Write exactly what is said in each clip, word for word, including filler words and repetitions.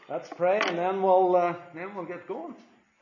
Let's pray, and then we'll uh, then we'll get going.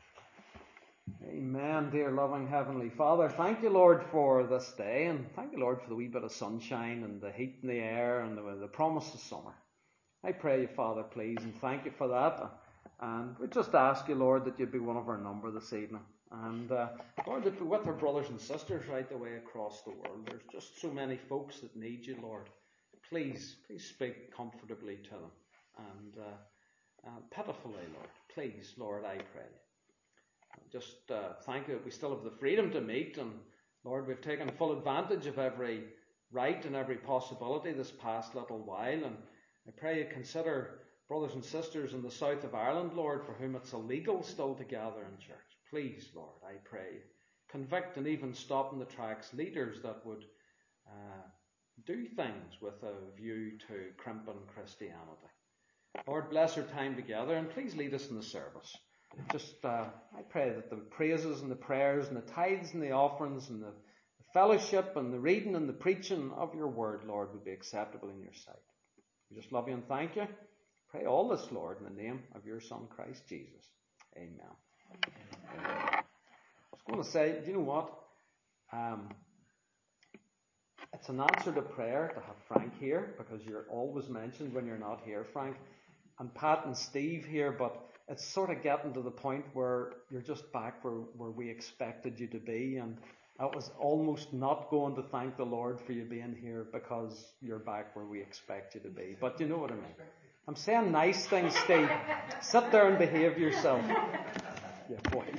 Amen, dear loving Heavenly Father. Thank you, Lord, for this day, and thank you, Lord, for the wee bit of sunshine and the heat in the air and the, the promise of summer. I pray you, Father, please, and thank you for that. And we just ask you, Lord, that you'd be one of our number this evening. And uh, Lord, that be with our brothers and sisters right the way across the world. There's just so many folks that need you, Lord. Please, please speak comfortably to them. And uh, uh, pitifully, Lord. Please, Lord, I pray. Just uh, thank you that we still have the freedom to meet. And Lord, we've taken full advantage of every right and every possibility this past little while. And I pray you consider brothers and sisters in the south of Ireland, Lord, for whom it's illegal still to gather in church. Please, Lord, I pray, convict and even stop in the tracks leaders that would uh, do things with a view to crimping Christianity. Lord, bless our time together, and please lead us in the service. Just, uh, I pray that the praises and the prayers and the tithes and the offerings and the fellowship and the reading and the preaching of your word, Lord, would be acceptable in your sight. We just love you and thank you. Pray all this, Lord, in the name of your Son, Christ Jesus. Amen. Amen. I was going to say, do you know what? Um, it's an answer to prayer to have Frank here, because you're always mentioned when you're not here, Frank. And Pat and Steve here, but it's sort of getting to the point where you're just back where, where we expected you to be. And I was almost not going to thank the Lord for you being here because you're back where we expect you to be. But you know what I mean. I'm saying nice things, Steve. Sit there and behave yourself. Yeah, boy.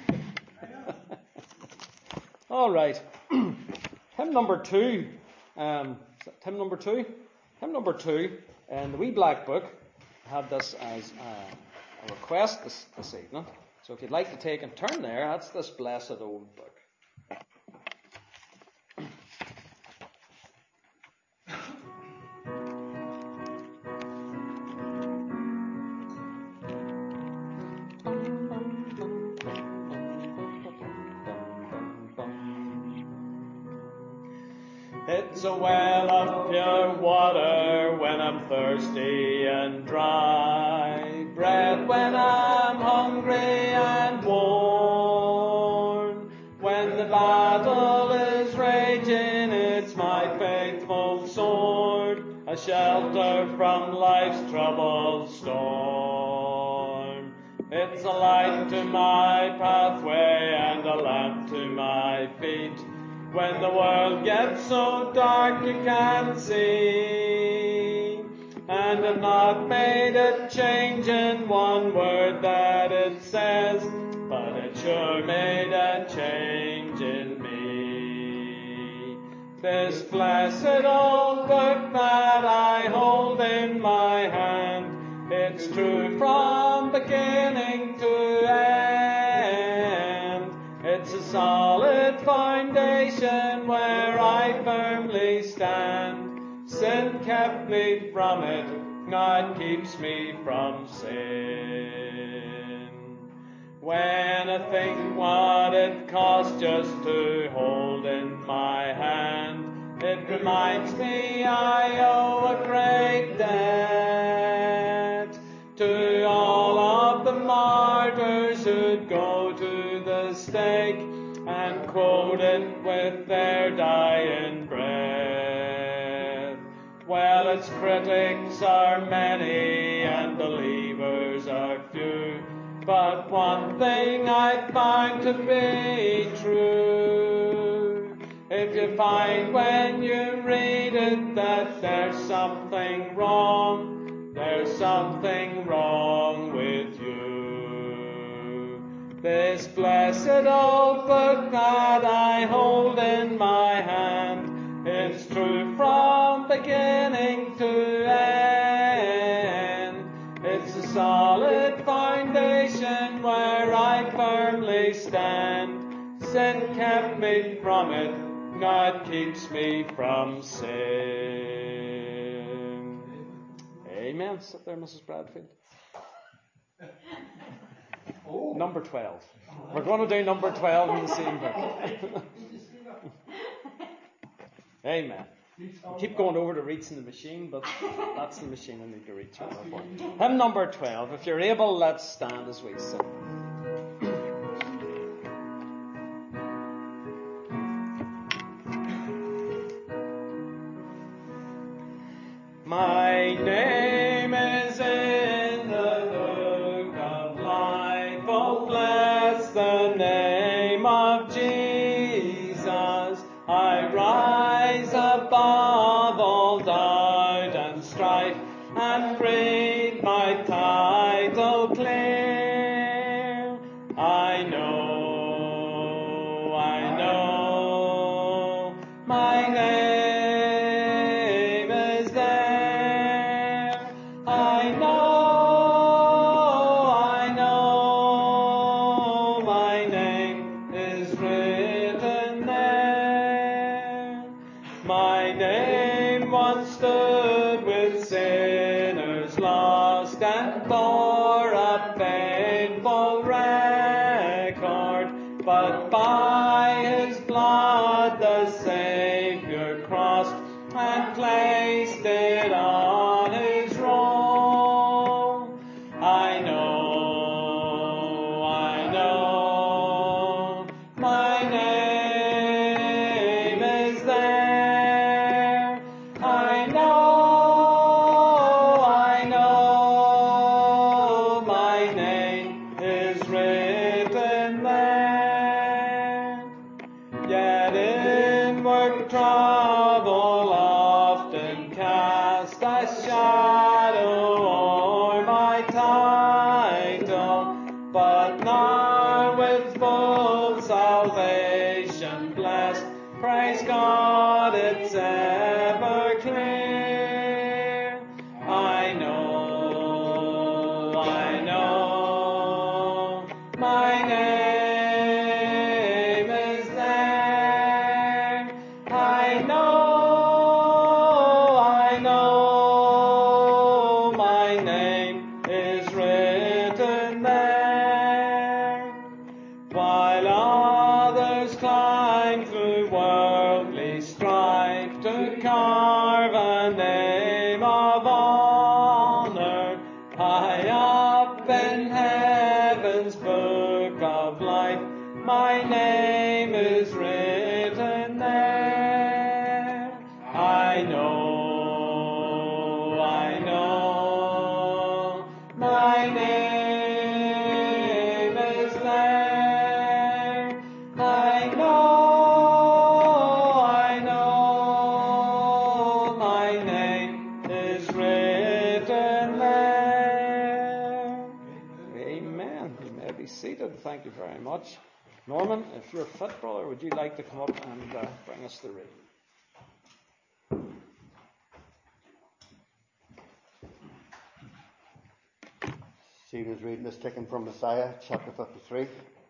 All right. Hymn number two. Um, hymn number two? Hymn number two. And the wee black book had this as uh, a request this, this evening. So if you'd like to take and turn there, that's this blessed old book. It's a well of pure water when I'm thirsty and dry, bread when I'm hungry and worn. When the battle is raging, it's my faithful sword, a shelter from life's troubled storm. It's a light to my pathway and a lamp to my feet, when the world gets so dark you can't see. And I've not made a change in one word that it says, but it sure made a change in me. This blessed old book that I hold in my hand, it's true from beginning to end. It's a solid foundation where I firmly stand. Sin kept me from it, God keeps me from sin. When I think what it cost just to hold in my hand, it reminds me I owe a great debt to all of the martyrs who'd go to the stake and quote it with their dying breath. Well, its critics are many and believers are few, but one thing I find to be true: if you find when you read it that there's something wrong, there's something wrong with you. This blessed old book that I hold in my hand, it's true from beginning to end. It's a solid foundation where I firmly stand. Sin kept me from it, God keeps me from sin. Amen. Sit there, Missus Bradfield. Oh. Number twelve. We're going to do number twelve in the same book. Amen. I keep going over to reaching the machine, but that's the machine I need to reach over for. Hymn number twelve. If you're able, let's stand as we sing. My name is in the book of life. Oh, bless the name of Jesus. I rise above all doubt and strife and read my title clear. I know, I know, my name is there. I know, I know, my name is written there. My name once stood with sinners lost and bore a painful record, but by his blood the Saviour crossed and placed it on his roll. I know, I know, my name is there. I know, I know, my name is written there. Yet inward trouble often cast a shadow o'er my title, but now with full salvation blessed, praise God, it's ever clear. I know, I know, my name is there. I know, I know, my name is written there. While others climb through worldly strife to carve a name of honor, high up in heaven's book of life, my name is written there. I know, I know, my name is there. I know, I know, my name is written there. Amen. You may be seated. Thank you very much. Norman, if you're fit, brother, would you like to come up and uh, bring us the reading? Stephen's reading is taken from Messiah, chapter fifty-three.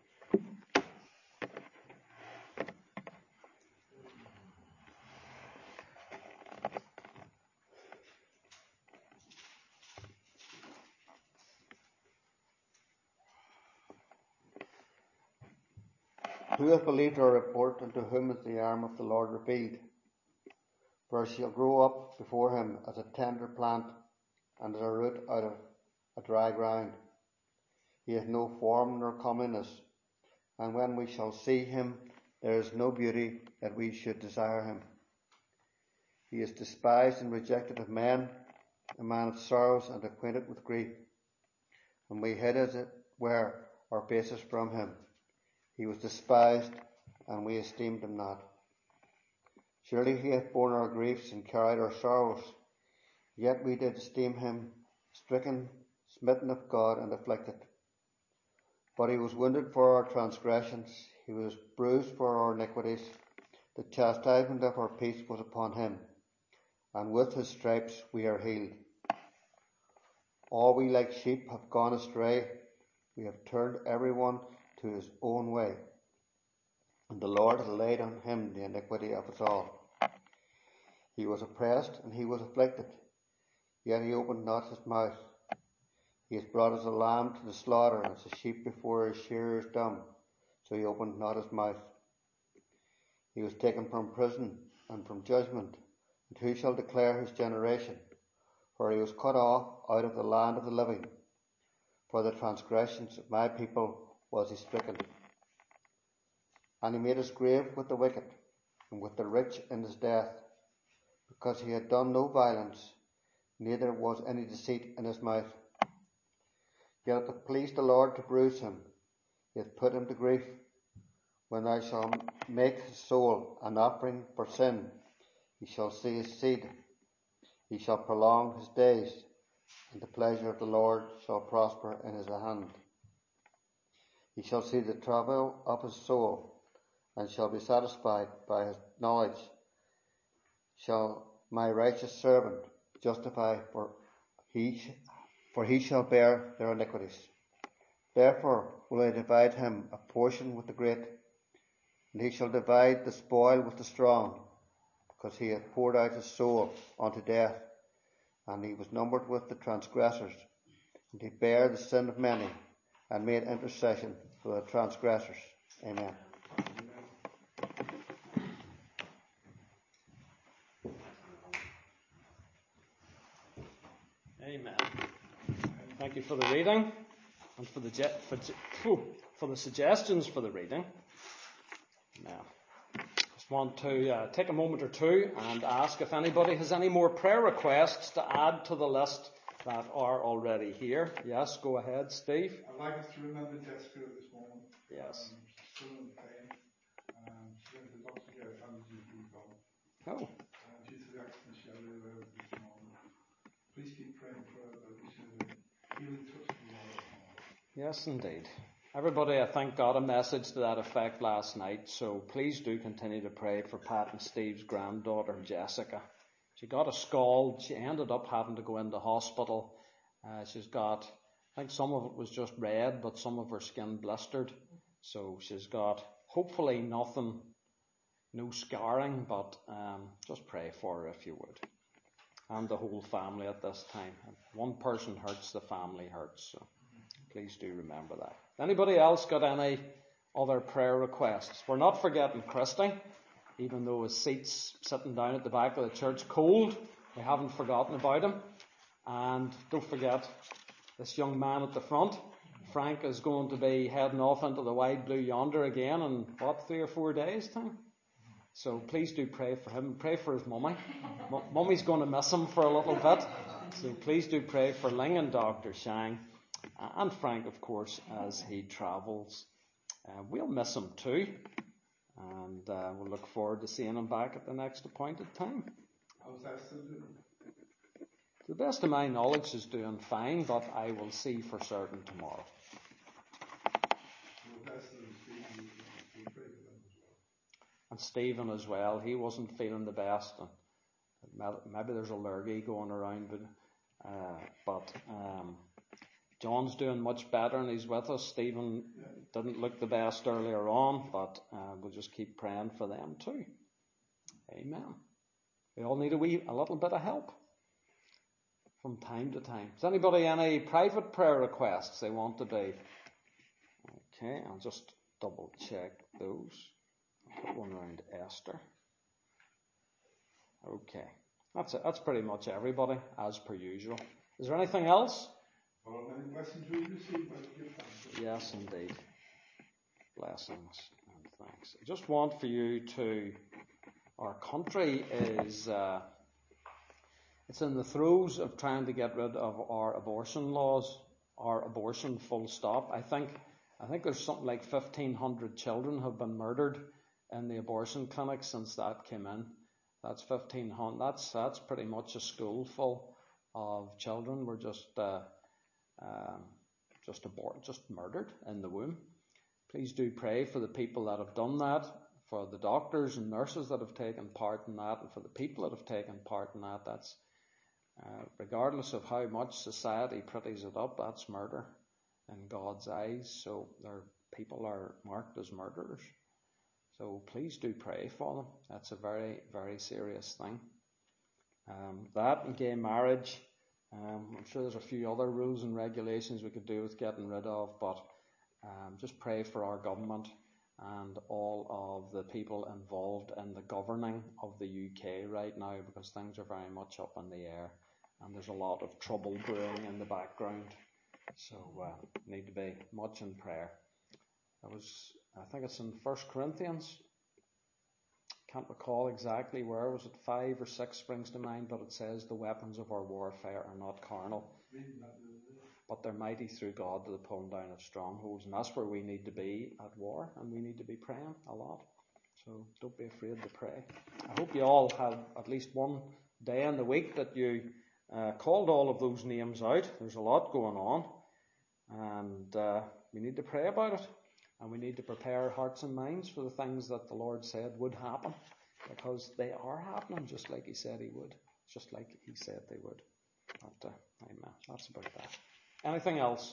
Who hath believed our report, and to whom is the arm of the Lord revealed? For he shall grow up before him as a tender plant, and as a root out of a dry ground. He hath no form nor comeliness, and when we shall see him, there is no beauty that we should desire him. He is despised and rejected of men, a man of sorrows and acquainted with grief. And we hid, as it were, our faces from him. He was despised, and we esteemed him not. Surely he hath borne our griefs and carried our sorrows. Yet we did esteem him stricken, smitten of God, and afflicted. But he was wounded for our transgressions, he was bruised for our iniquities. The chastisement of our peace was upon him, and with his stripes we are healed. All we like sheep have gone astray, we have turned every one to his own way, and the Lord hath laid on him the iniquity of us all. He was oppressed, and he was afflicted, yet he opened not his mouth. He is brought as a lamb to the slaughter, as a sheep before his shearers dumb, so he opened not his mouth. He was taken from prison and from judgment. And who shall declare his generation? For he was cut off out of the land of the living. For the transgressions of my people was he stricken. And he made his grave with the wicked, and with the rich in his death, because he had done no violence, neither was any deceit in his mouth. Yet it pleased the Lord to bruise him, he hath put him to grief. When thou shalt make his soul an offering for sin, he shall see his seed, he shall prolong his days, and the pleasure of the Lord shall prosper in his hand. He shall see the travail of his soul, and shall be satisfied by his knowledge. Shall my righteous servant justify, for he, for he shall bear their iniquities. Therefore will I divide him a portion with the great, and he shall divide the spoil with the strong, because he hath poured out his soul unto death, and he was numbered with the transgressors, and he bare the sin of many, and made intercession for the transgressors. Amen. Amen. Thank you for the reading and for the for, for the suggestions for the reading. Now, just want to uh, take a moment or two and ask if anybody has any more prayer requests to add to the list that are already here. Yes, go ahead, Steve. I'd like us to remember Jessica at this moment. Yes. Um, she's still in pain. Um, she went to the doctor to get a G P done. Oh. Uh, due to the accident she had earlier this morning. Please keep praying for her, that we should have a healing touch from the Lord. Yes, indeed. Everybody, I think, got a message to that effect last night, so please do continue to pray for Pat and Steve's granddaughter, Jessica. She got a scald. She ended up having to go into hospital. Uh, she's got, I think some of it was just red, but some of her skin blistered. So she's got, hopefully nothing, no scarring, but um, just pray for her if you would. And the whole family at this time. If one person hurts, the family hurts. So please do remember that. Anybody else got any other prayer requests? We're not forgetting Christy, even though his seat's sitting down at the back of the church cold. We haven't forgotten about him. And don't forget this young man at the front. Frank is going to be heading off into the wide blue yonder again in, what, three or four days' time? So please do pray for him. Pray for his mummy. M- Mummy's going to miss him for a little bit. So please do pray for Ling and Doctor Shang. And Frank, of course, as he travels. Uh, we'll miss him too. And uh, we'll look forward to seeing him back at the next appointed time. How's that still doing? To the best of my knowledge, is doing fine, but I will see for certain tomorrow. And Stephen as well. He wasn't feeling the best. And maybe there's a lurgy going around, but, uh, but um, John's doing much better and he's with us. Stephen didn't look the best earlier on, but uh, we'll just keep praying for them too. Amen. We all need a wee, a little bit of help from time to time. Has anybody any private prayer requests they want to do? Okay, I'll just double check those. I'll put one around Esther. Okay, that's it. That's pretty much everybody, as per usual. Is there anything else? Well, many blessings we receive, but give thanks. Yes, indeed. Blessings and thanks. I just want for you to, our country is, uh, it's in the throes of trying to get rid of our abortion laws, our abortion full stop. I think, I think there's something like fifteen hundred children have been murdered in the abortion clinic since that came in. That's fifteen hundred. That's, that's pretty much a school full of children were just, uh, um, just abort, just murdered in the womb. Please do pray for the people that have done that, for the doctors and nurses that have taken part in that, and for the people that have taken part in that. That's, uh, regardless of how much society pretties it up, that's murder in God's eyes. So their people are marked as murderers. So please do pray for them. That's a very, very serious thing. Um, that and gay marriage. Um, I'm sure there's a few other rules and regulations we could do with getting rid of, but um, just pray for our government and all of the people involved in the governing of the U K right now, because things are very much up in the air and there's a lot of trouble brewing in the background. So uh, need to be much in prayer. I was, I think it's in First Corinthians. Can't recall exactly where. Was it five or six springs to mind? But it says the weapons of our warfare are not carnal, but they're mighty through God to the pulling down of strongholds. And that's where we need to be at war, and we need to be praying a lot. So don't be afraid to pray. I hope you all have at least one day in the week that you uh, called all of those names out. There's a lot going on, and uh, we need to pray about it. And we need to prepare our hearts and minds for the things that the Lord said would happen, because they are happening just like He said He would, just like He said they would. But, uh, amen. That's about that. Anything else?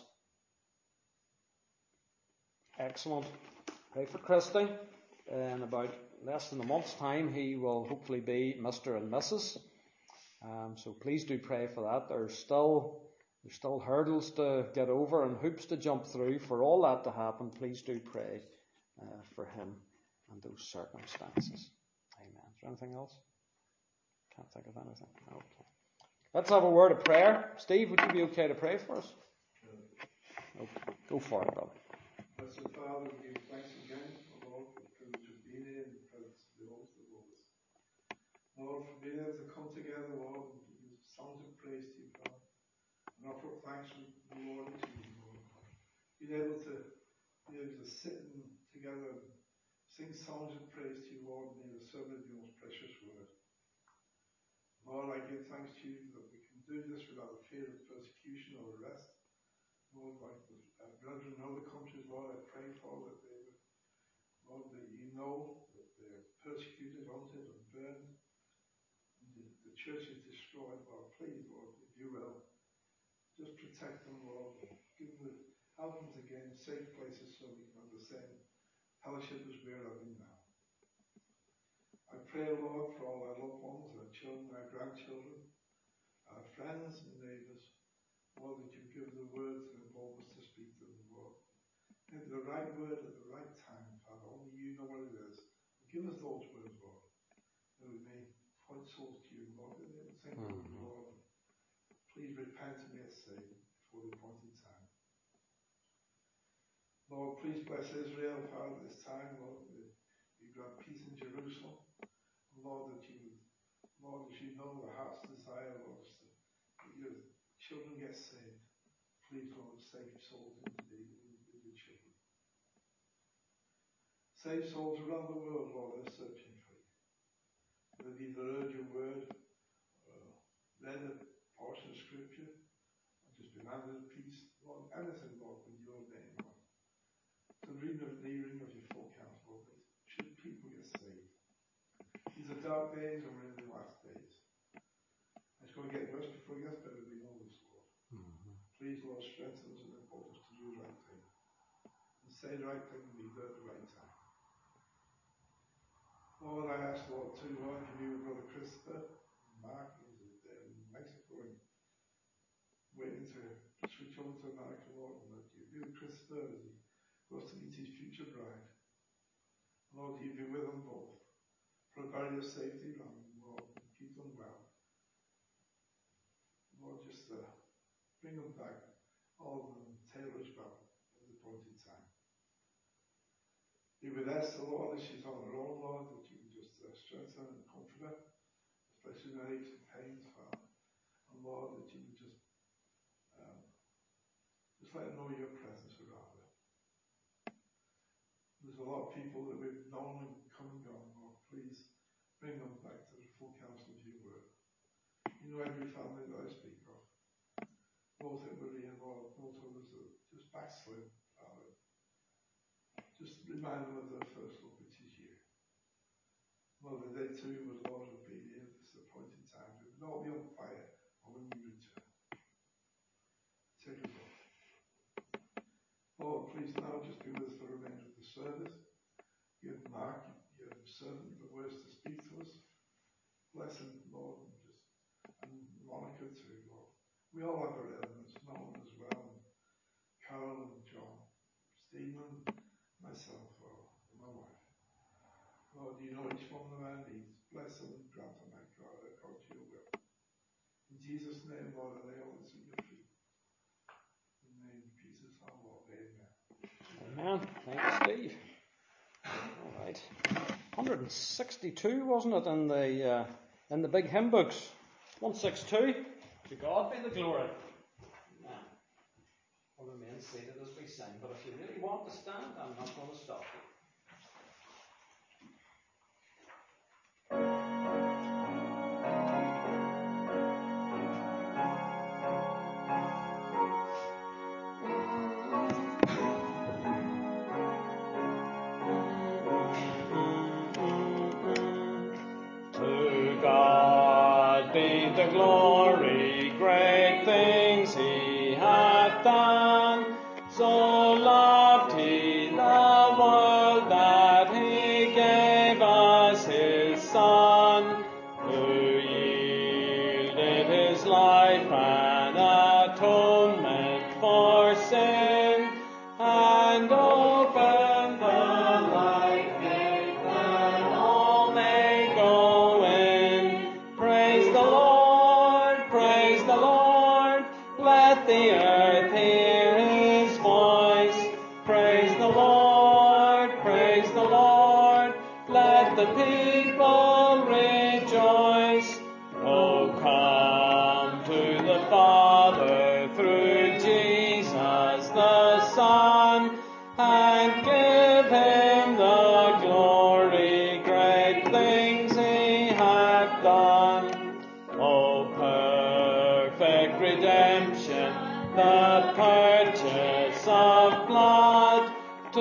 Excellent. Pray for Christy. In about less than a month's time, he will hopefully be Mister and Missus Um, so please do pray for that. There's still there's still hurdles to get over and hoops to jump through. For all that to happen, please do pray uh, for him and those circumstances. Amen. Is there anything else? Can't think of anything. Okay. Let's have a word of prayer. Steve, would you be okay to pray for us? Sure. Okay. Go for it, brother. Blessed Father, we give thanks again, O Lord, for the privilege of being here in the presence of the Holy Lord. Lord, for being able to come together, Lord, and give songs of praise to you, Father. And offer up thanks to the Lord and to you, Lord. Being able to be able to sit and together and sing songs of praise to you, Lord, and be the servant of your most precious word. Lord, I give thanks to you that we can do this without the fear of persecution or arrest. Lord, like the uh, brethren in other countries, Lord, I pray for that they would, Lord, that you know that they're persecuted, haunted, and burned, and the, the church is destroyed. Lord, please, Lord, if you will, just protect them, Lord, give them, help them to gain safe places so we can have the same fellowship as we're having now. I pray, Lord, for all our loved ones, our children, our grandchildren, our friends and neighbours, Lord, that you give the words and the boldness to speak to them, Lord. Give the right word at the right time, Father. Only you know what it is. Give us those words, Lord, that we may point souls to you, Lord. That they will think of you, Lord. Please repent and get saved before the appointed time. Lord, please bless Israel, Father, this time, Lord. You grant peace in Jerusalem. Lord, that you, Lord, as you know the heart's desire, Lord, that your children get saved. Please, Lord, save souls into the, into the children. Save souls around the world, Lord, they're searching for you. They've either heard your word, or read a portion of scripture, or just been handed a piece, Lord, anything, Lord, with your name, Lord. To read of the reading of your full counsel, Lord, should people get saved. These are dark days, and we're in the last days. It's going to get worse before it gets better. We know this, Lord. Mm-hmm. Please, Lord, strengthen us and help us to do the right thing. And say the right thing and be there at the right time. Lord, I ask, Lord, too, Lord, for you, Brother Christopher, Mark, who's in Mexico, and waiting to switch over to America, Lord, and that you be with Christopher as he goes to meet his future bride. Lord, you be with them both. Provide your safety around them, Lord, and keep them well. Lord, just uh, bring them back, all of them, Taylor's well at the appointed time. Be with Esther, Lord, as she's on her own, Lord, that you can just uh, strengthen and comfort her, especially in her aches and pains, Father. And Lord, that you would just, um, just let her know your presence around her. There's a lot of people that we've known and come and gone, Lord. Please bring them back to the full counsel of your word. You know every family that I speak of. Both that were involved, both others that just backslid, Father. Just remind them of their first love, which is you. Lord, that they too would, Lord, have been here at this appointed time. We would all be on fire when you return. Take us off. Lord, please now just be with us for the remainder of the service. Give Mark, your servant, the words to speak to us. Bless him, Lord, and just and Monica too, Lord. We all have our elements, Nolan as well, and Carol and John, Stephen, myself, Lord, and my wife. Lord, you know each one of our needs. Bless them and grant them, I God, according to your will. In Jesus' name, Lord, I lay all this at your feet. In the name of Jesus, our Lord. Amen. Amen. Thank you, Steve. All right. one sixty-two, wasn't it, in the uh, in the big hymn books? one sixty-two. To God be the glory. Amen. I'll remain seated as we sing, but if you really want to stand, I'm not going to stop you. The glory, great things he hath done. So loved he the world that he gave us his Son, who yielded his life an atonement for sin, and opened the life gate that all may go in. Praise the Lord, praise the Lord, let the earth hear his voice. Praise the Lord, praise the Lord, let the people rejoice. Oh, come to the Father through Jesus the Son, and give him the glory, great things he hath done. Oh, perfect redemption, the purchase of blood, to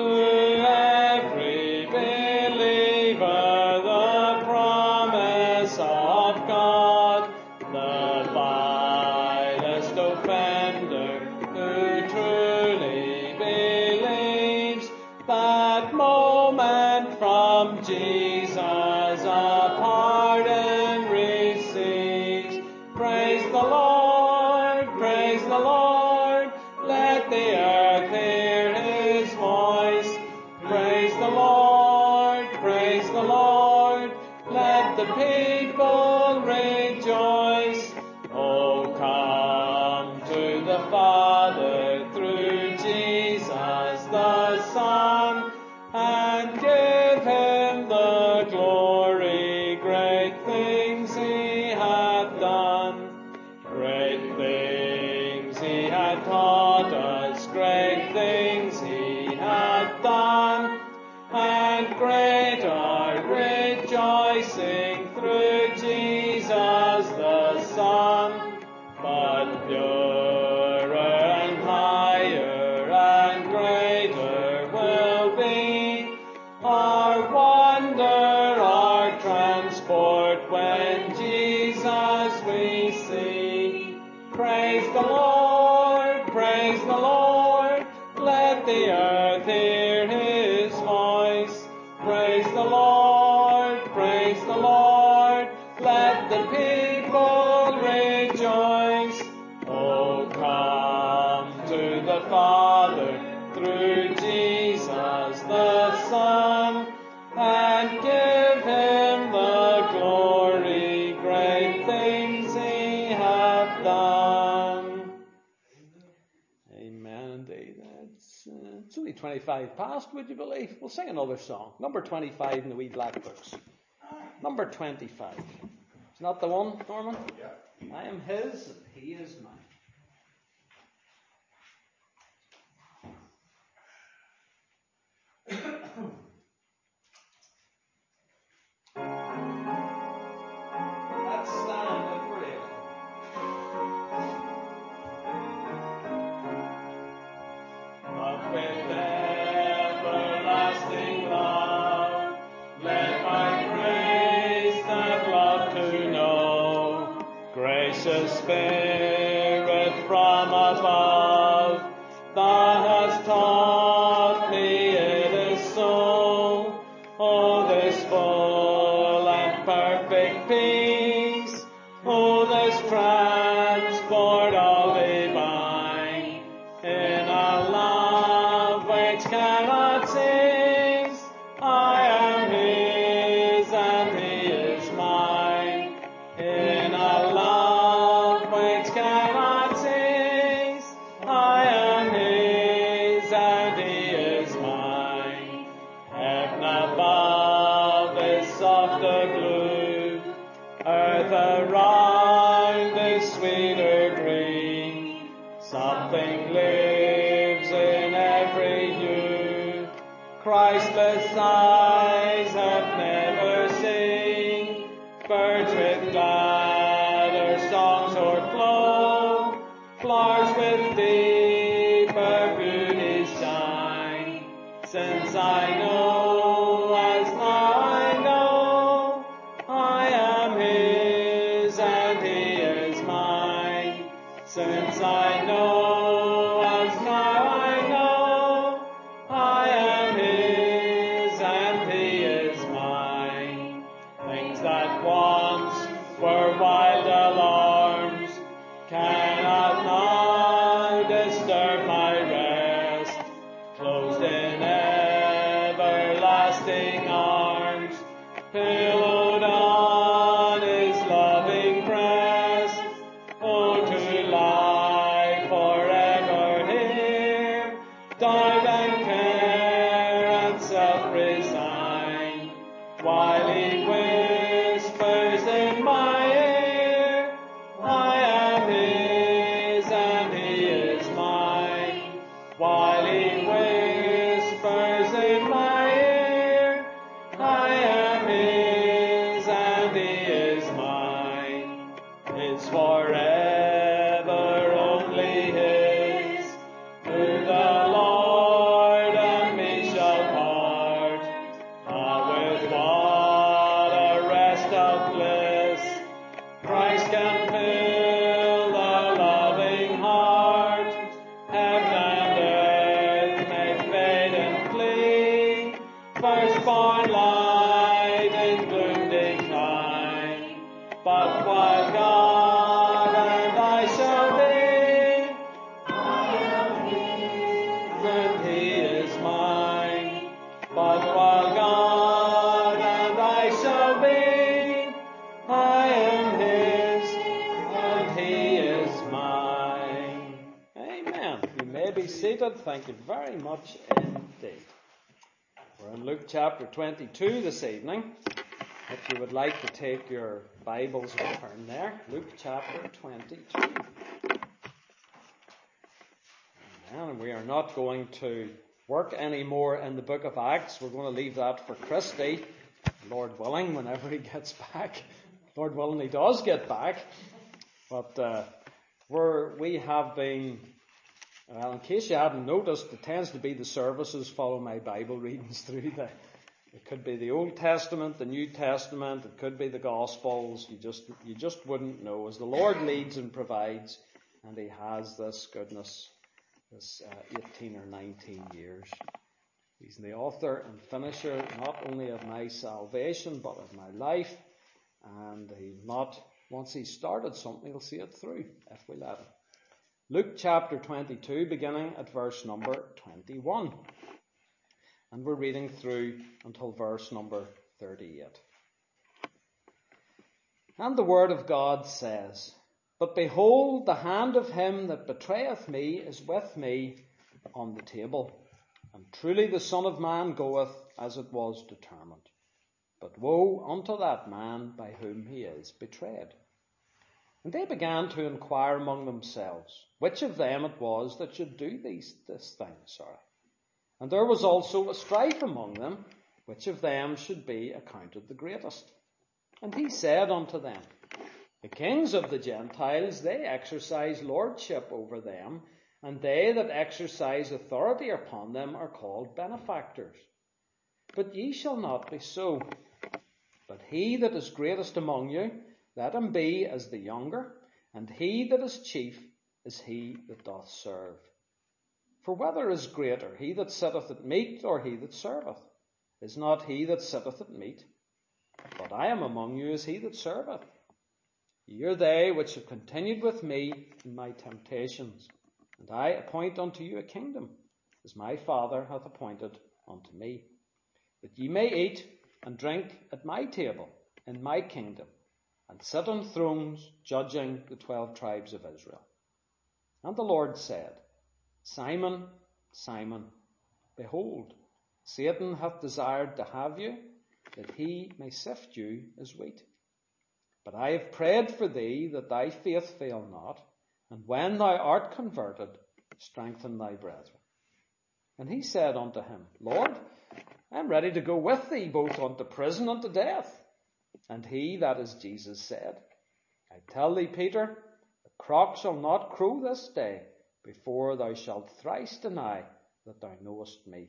every believer the promise of God. The vilest offender who truly believes, that moment from Jesus a pardon receives. Praise the Lord, praise the Lord, let the earth hear his voice. Praise the Lord, praise the Lord, let the people rejoice. Oh, come to the Father through Jesus the Son, and give him the glory, great things he hath done. Great things he hath taught us, great things he hath done, and great our rejoicing through Jesus the Son. But purer and higher and greater will be our wonder, our transport, when Jesus we see. Praise the Lord, praise the Lord, let the earth hear his voice. Praise the Lord, praise the Lord, let the people rejoice. Oh, come to the Father through Jesus the Son, and give him the glory, great things he hath done. Amen indeed. It's, uh, it's only twenty-five past, would you believe? We'll sing another song. Number twenty-five in the wee black books. Number twenty-five. Is not the one, Norman? Yeah. I am his and he is mine. Let's stand and pray. But with everlasting love, let my praise that love to know. Gracious Spirit from above, thou hast taught me it is so. Oh, this full and perfect peace, oh, this transport all divine, in a love which cannot cease, I Christless eyes have never seen, birds with gladder songs o'erflow, flowers with deeper beauty shine. Since I know, as now I know, I am His and He is mine. Since I know, as now I know, I am His and He is mine. Things that once were wild alarms cannot now disturb my rest. Closed in everlasting arms, pillowed on His loving breast. Oh, to lie forever here, dive and care and self-resign, while He whispers in my ear, I am His and He is mine. While He whispers in my ear, I am His and He is mine. His forever, only His, who the Lord and me shall part. Ah, with what a rest of bliss Christ can fill the loving heart. Heaven and earth may fade and flee, firstborn light in gloom decline. But while God and I shall be, I am His and He is mine. But while God and I shall be, I am His and He is mine. Amen. You may be seated. Thank you very much indeed. We're in Luke chapter twenty-two this evening. If you would like to take your Bibles and turn there, Luke chapter twenty-two. And we are not going to work anymore in the book of Acts. We're going to leave that for Christy, Lord willing, whenever he gets back. Lord willing, he does get back. But uh, we're, we have been, well, in case you hadn't noticed, it tends to be the services follow my Bible readings through the, it could be the Old Testament, the New Testament, it could be the Gospels. You just, you just wouldn't know. As the Lord leads and provides, and He has this goodness, this uh, eighteen or nineteen years. He's the author and finisher not only of my salvation, but of my life. And He's not, once He's started something, He'll see it through, if we let Him. Luke chapter twenty-two, beginning at verse number twenty-one. And we're reading through until verse number thirty-eight. And the word of God says, But behold, the hand of him that betrayeth me is with me on the table. And truly the Son of Man goeth as it was determined. But woe unto that man by whom he is betrayed. And they began to inquire among themselves, which of them it was that should do these this thing. Sorry. And there was also a strife among them, which of them should be accounted the greatest. And he said unto them, The kings of the Gentiles, they exercise lordship over them, and they that exercise authority upon them are called benefactors. But ye shall not be so. But he that is greatest among you, let him be as the younger, and he that is chief is he that doth serve. For whether is greater, he that sitteth at meat, or he that serveth? Is not he that sitteth at meat? But I am among you as he that serveth. Ye are they which have continued with me in my temptations, and I appoint unto you a kingdom, as my Father hath appointed unto me, that ye may eat and drink at my table in my kingdom, and sit on thrones judging the twelve tribes of Israel. And the Lord said, Simon, Simon, behold, Satan hath desired to have you, that he may sift you as wheat. But I have prayed for thee, that thy faith fail not, and when thou art converted, strengthen thy brethren. And he said unto him, Lord, I am ready to go with thee both unto prison and to death. And he, that is Jesus, said, I tell thee, Peter, the cock shall not crow this day before thou shalt thrice deny that thou knowest me.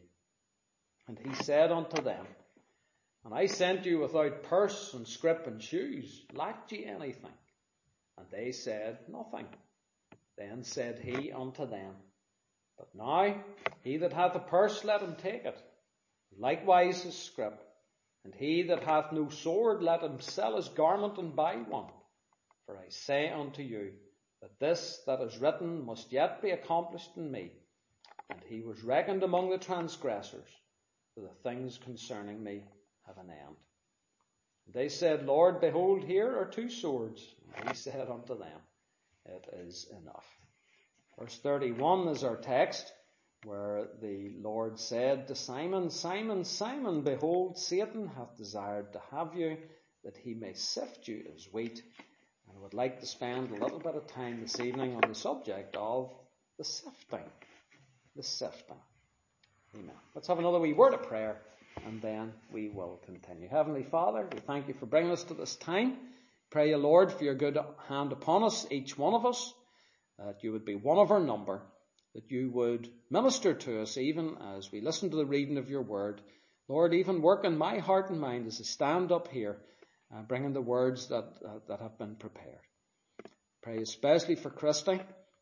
And he said unto them, And I sent you without purse and scrip and shoes. Lacked ye anything? And they said, Nothing. Then said he unto them, But now he that hath a purse, let him take it, likewise his scrip. And he that hath no sword, let him sell his garment and buy one. For I say unto you, that this that is written must yet be accomplished in me. And he was reckoned among the transgressors, for the things concerning me have an end. And they said, Lord, behold, here are two swords. And he said unto them, It is enough. Verse thirty-one is our text, where the Lord said to Simon, Simon, Simon, behold, Satan hath desired to have you, that he may sift you as wheat. And I would like to spend a little bit of time this evening on the subject of the sifting. The sifting. Amen. Let's have another wee word of prayer, and then we will continue. Heavenly Father, we thank you for bringing us to this time. Pray you, Lord, for your good hand upon us, each one of us, that you would be one of our number, that you would minister to us even as we listen to the reading of your word. Lord, even work in my heart and mind as I stand up here, uh, bringing the words that, uh, that have been prepared. Pray especially for Christy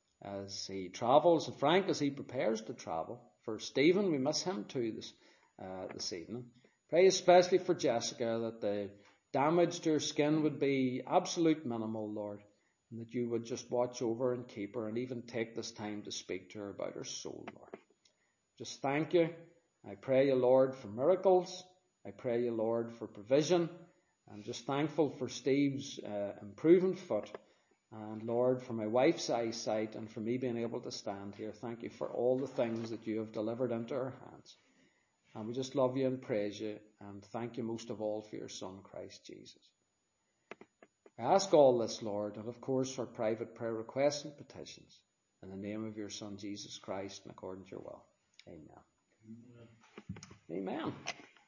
as he travels, and Frank as he prepares to travel. For Stephen, we miss him too this, uh, this evening. Pray especially for Jessica, that the damage to her skin would be absolute minimal, Lord, and that you would just watch over and keep her, and even take this time to speak to her about her soul, Lord. Just thank you. I pray you, Lord, for miracles. I pray you, Lord, for provision. I'm just thankful for Steve's uh, improving foot. And Lord, for my wife's eyesight and for me being able to stand here. Thank you for all the things that you have delivered into our hands. And we just love you and praise you. And thank you most of all for your Son, Christ Jesus. I ask all this, Lord, and of course for private prayer requests and petitions, in the name of your Son, Jesus Christ, and according to your will. Amen. Amen. Amen.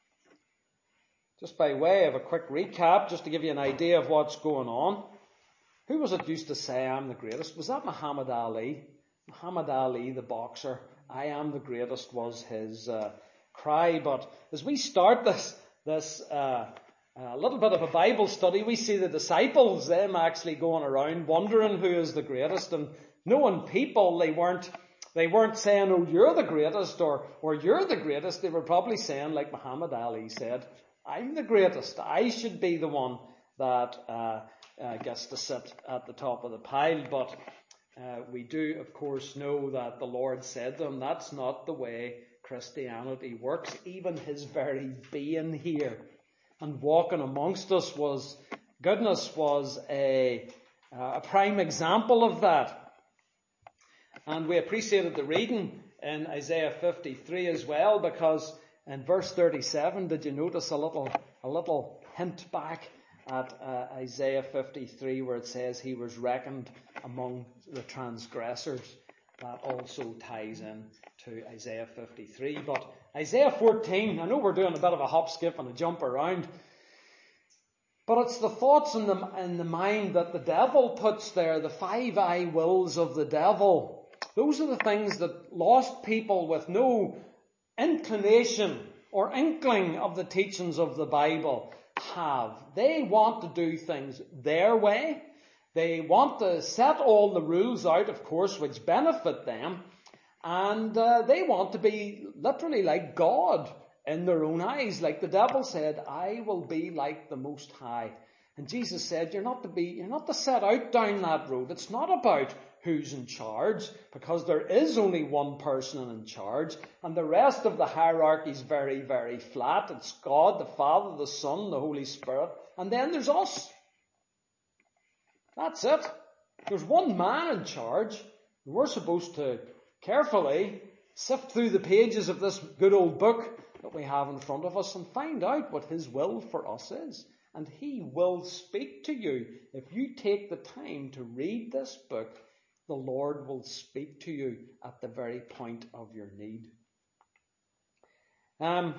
Just by way of a quick recap, just to give you an idea of what's going on. Who was it used to say, I'm the greatest? Was that Muhammad Ali? Muhammad Ali, the boxer. I am the greatest was his uh, cry. But as we start this, this uh, a little bit of a Bible study, we see the disciples, them actually going around wondering who is the greatest, and knowing people, they weren't they weren't saying, oh, you're the greatest, or or you're the greatest. They were probably saying, like Muhammad Ali said, I'm the greatest. I should be the one that uh, uh, gets to sit at the top of the pile. But uh, we do, of course, know that the Lord said to them, that's not the way Christianity works. Even his very being here and walking amongst us was, goodness, was a, uh, a prime example of that. And we appreciated the reading in Isaiah fifty-three as well, because in verse thirty-seven, did you notice a little, a little hint back at uh, Isaiah fifty-three, where it says he was reckoned among the transgressors? That also ties in to Isaiah fifty-three. But Isaiah fourteen, I know we're doing a bit of a hop, skip and a jump around, but it's the thoughts in the, in the mind that the devil puts there, the five I wills of the devil. Those are the things that lost people with no inclination or inkling of the teachings of the Bible have. They want to do things their way. They want to set all the rules out, of course, which benefit them. And uh, they want to be literally like God in their own eyes. Like the devil said, I will be like the Most High. And Jesus said, you're not to be, you're not to set out down that road. It's not about who's in charge, because there is only one person in charge, and the rest of the hierarchy is very, very flat. It's God, the Father, the Son, the Holy Spirit, and then there's us. That's it. There's one man in charge, and we're supposed to carefully sift through the pages of this good old book that we have in front of us and find out what his will for us is. And he will speak to you. If you take the time to read this book, the Lord will speak to you at the very point of your need. Um,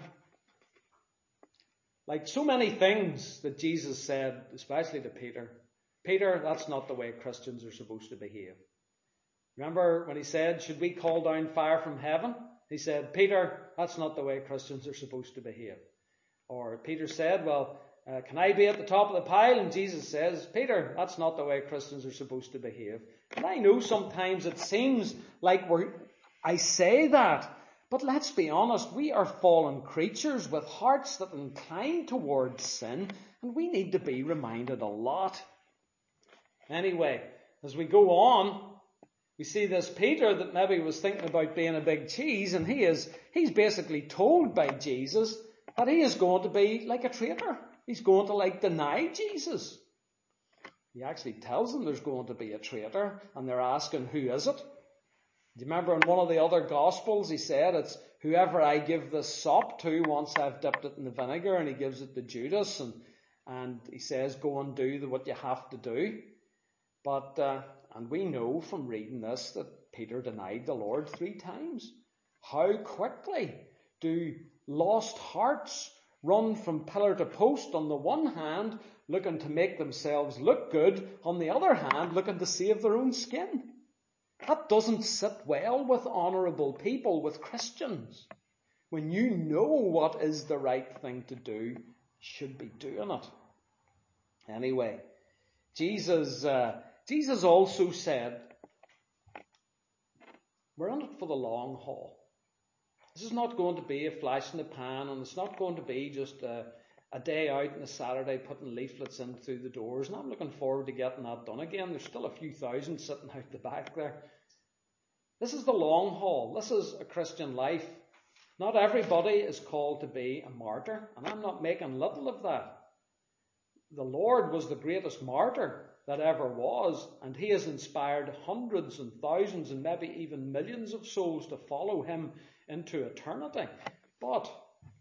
like so many things that Jesus said, especially to Peter, Peter, that's not the way Christians are supposed to behave. Remember when he said, should we call down fire from heaven? He said, Peter, that's not the way Christians are supposed to behave. Or Peter said, well, uh, can I be at the top of the pile? And Jesus says, Peter, that's not the way Christians are supposed to behave. And I know sometimes it seems like we're, I say that, but let's be honest, we are fallen creatures with hearts that incline towards sin, and we need to be reminded a lot. Anyway, as we go on, we see this Peter that maybe was thinking about being a big cheese, and he is, he's basically told by Jesus that he is going to be like a traitor. He's going to like deny Jesus. He actually tells them there's going to be a traitor, and they're asking, who is it? Do you remember in one of the other Gospels, he said, it's whoever I give this sop to once I've dipped it in the vinegar, and he gives it to Judas, and, and he says, go and do the, what you have to do. But, uh, and we know from reading this that Peter denied the Lord three times. How quickly do lost hearts run from pillar to post on the one hand, looking to make themselves look good, on the other hand, looking to save their own skin. That doesn't sit well with honourable people, with Christians. When you know what is the right thing to do, you should be doing it. Anyway, Jesus, uh, Jesus also said, we're in it for the long haul. This is not going to be a flash in the pan, and it's not going to be just a, a day out on a Saturday putting leaflets in through the doors. And I'm looking forward to getting that done again. There's still a few thousand sitting out the back there. This is the long haul. This is a Christian life. Not everybody is called to be a martyr, and I'm not making little of that. The Lord was the greatest martyr that ever was, and he has inspired hundreds and thousands and maybe even millions of souls to follow him into eternity. But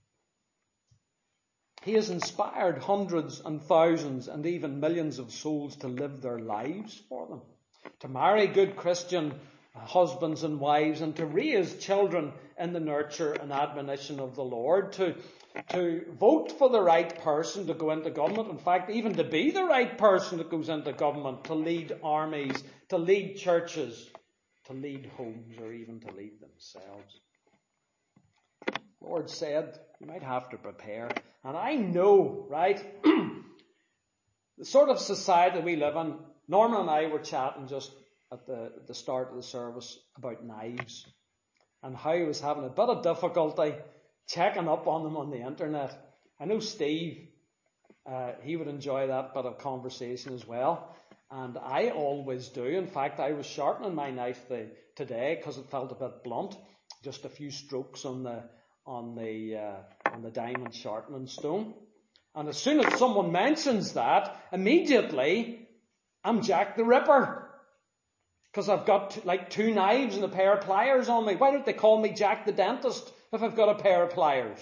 he has inspired hundreds and thousands and even millions of souls to live their lives for them, to marry good Christian husbands and wives, and to raise children in the nurture and admonition of the Lord, to, to vote for the right person to go into government. In fact, even to be the right person that goes into government, to lead armies, to lead churches, to lead homes, or even to lead themselves. The Lord said, you might have to prepare. And I know, right, the sort of society we live in, Norman and I were chatting just at the, at the start of the service about knives, and how he was having a bit of difficulty checking up on them on the internet. I know Steve, uh, he would enjoy that bit of conversation as well, and I always do. In fact, I was sharpening my knife the, today because it felt a bit blunt, just a few strokes on the on the uh, on the diamond sharpening stone. And as soon as someone mentions that, immediately I'm Jack the Ripper. Because I've got t- like two knives and a pair of pliers on me. Why don't they call me Jack the Dentist if I've got a pair of pliers?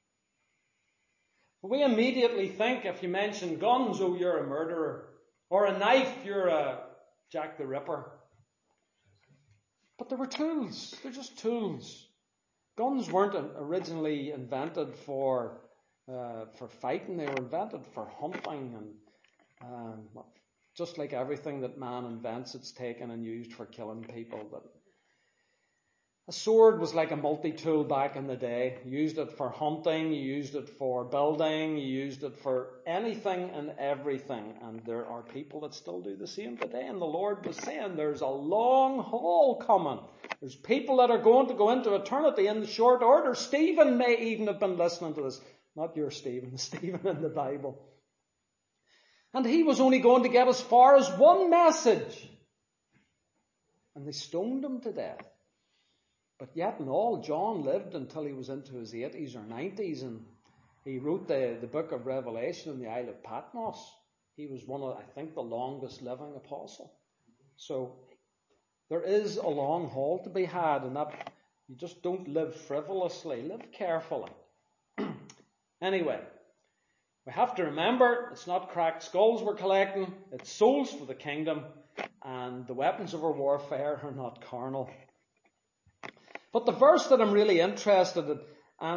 We immediately think if you mention guns, oh, you're a murderer. Or a knife, you're a Jack the Ripper. But they were tools. They're just tools. Guns weren't originally invented for uh, for fighting. They were invented for hunting, and um, just like everything that man invents, it's taken and used for killing people. But a sword was like a multi-tool back in the day. You used it for hunting, you used it for building, you used it for anything and everything. And there are people that still do the same today. And the Lord was saying there's a long haul coming. There's people that are going to go into eternity in the short order. Stephen may even have been listening to this. Not your Stephen, Stephen in the Bible. And he was only going to get as far as one message. And they stoned him to death. But yet in all, John lived until he was into his eighties or nineties, and he wrote the, the book of Revelation in the Isle of Patmos. He was one of, I think, the longest living apostle. So there is a long haul to be had, and that you just don't live frivolously, live carefully. Anyway, we have to remember it's not cracked skulls we're collecting, it's souls for the kingdom, and the weapons of our warfare are not carnal. But the verse that I'm really interested in, and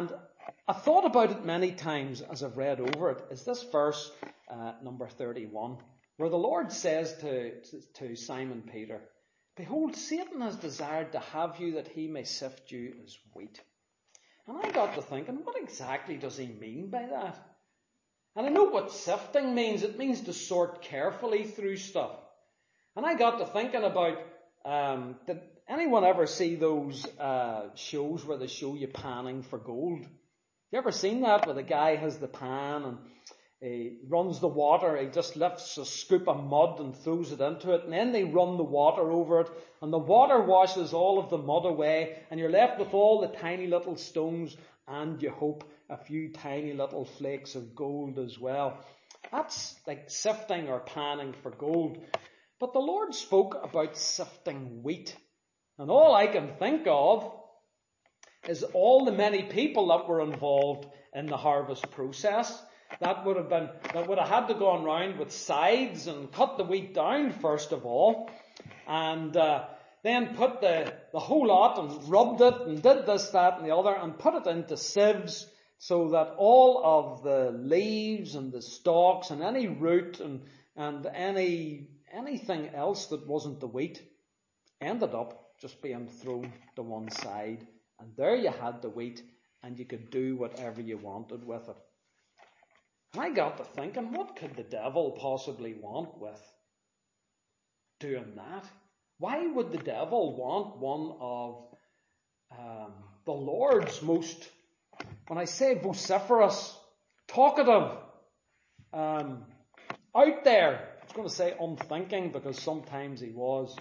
I thought about it many times as I've read over it, is this verse, uh, number thirty-one, where the Lord says to, to Simon Peter, "Behold, Satan has desired to have you that he may sift you as wheat." And I got to thinking, what exactly does he mean by that? And I know what sifting means. It means to sort carefully through stuff. And I got to thinking about, um, did anyone ever see those uh, shows where they show you panning for gold? You ever seen that, where the guy has the pan and he runs the water, he just lifts a scoop of mud and throws it into it, and then they run the water over it, and the water washes all of the mud away, and you're left with all the tiny little stones, and you hope a few tiny little flakes of gold as well. That's like sifting or panning for gold. But the Lord spoke about sifting wheat. And all I can think of is all the many people that were involved in the harvest process. That would have been, that would have had to go around with scythes and cut the wheat down first of all, and uh, then put the, the whole lot and rubbed it and did this, that and the other and put it into sieves so that all of the leaves and the stalks and any root and, and any anything else that wasn't the wheat ended up just being thrown to one side. And there you had the wheat, and you could do whatever you wanted with it. And I got to thinking, what could the devil possibly want with doing that? Why would the devil want one of um, the Lord's most, when I say vociferous, talkative, um, out there, I was going to say unthinking because sometimes he was.